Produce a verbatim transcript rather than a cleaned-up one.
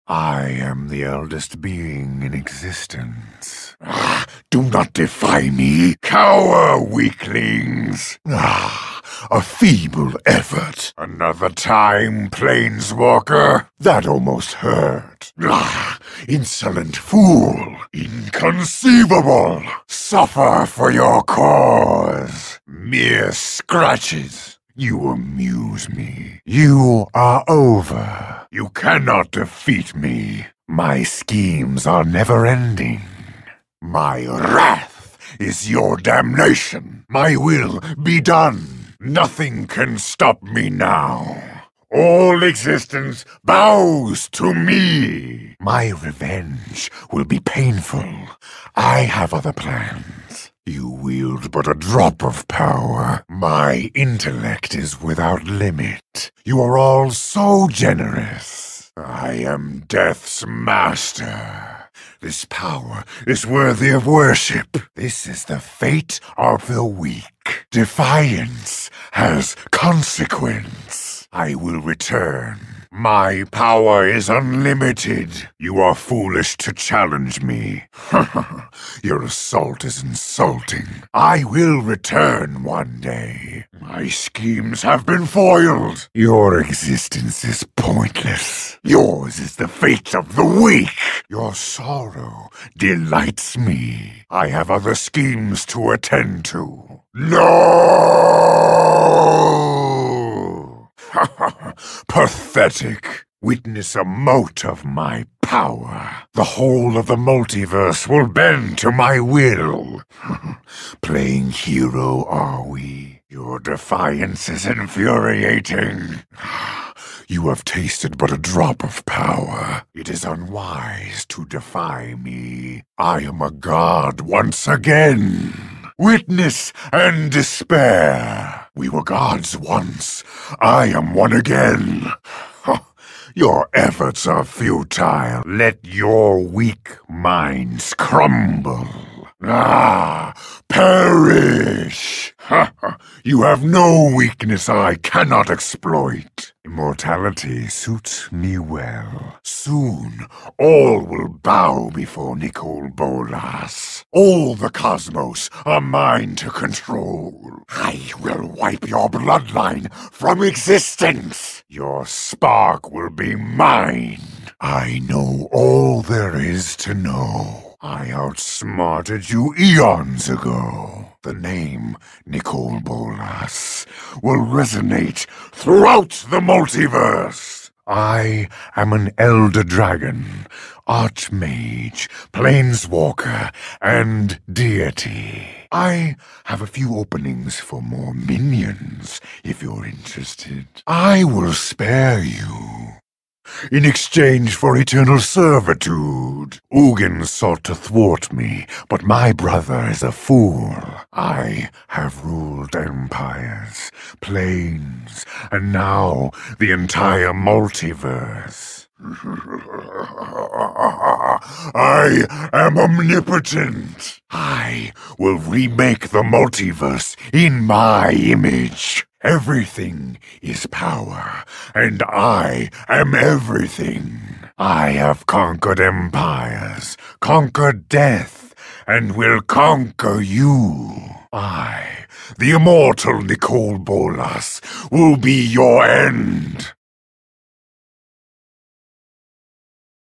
I am the eldest being in existence. Ah, do not defy me, cower, weaklings! Ah, a feeble effort. Another time, Planeswalker. That almost hurt. Ah, insolent fool. Inconceivable. Suffer for your cause. Mere scratches. You amuse me. You are over. You cannot defeat me. My schemes are never-ending. My wrath is your damnation. My will be done. Nothing can stop me now. All existence bows to me. My revenge will be painful. I have other plans. You wield but a drop of power. My intellect is without limit. You are all so generous. I am Death's master. This power is worthy of worship. This is the fate of the weak. Defiance has consequence. I will return. My power is unlimited. You are foolish to challenge me. Your assault is insulting. I will return one day. My schemes have been foiled. Your existence is pointless. Yours is the fate of the weak. Your sorrow delights me. I have other schemes to attend to. No! Pathetic. Witness a mote of my power. The whole of the multiverse will bend to my will. Playing hero are we? Your defiance is infuriating. You have tasted but a drop of power. It is unwise to defy me. I am a god once again. Witness and despair. We were gods once. I am one again. Your efforts are futile. Let your weak minds crumble. Ah, perish! You have no weakness I cannot exploit. Immortality suits me well. Soon, all will bow before Nicol Bolas. All the cosmos are mine to control. I will wipe your bloodline from existence. Your spark will be mine. I know all there is to know. I outsmarted you eons ago. The name Nicol Bolas will resonate throughout the multiverse. I am an Elder Dragon, Archmage, Planeswalker, and Deity. I have a few openings for more minions, if you're interested. I will spare you. In exchange for eternal servitude. Ugin sought to thwart me, but my brother is a fool. I have ruled empires, planes, and now the entire multiverse. I am omnipotent. I will remake the multiverse in my image. Everything is power, and I am everything. I have conquered empires, conquered death, and will conquer you. I, the immortal Nicol Bolas, will be your end.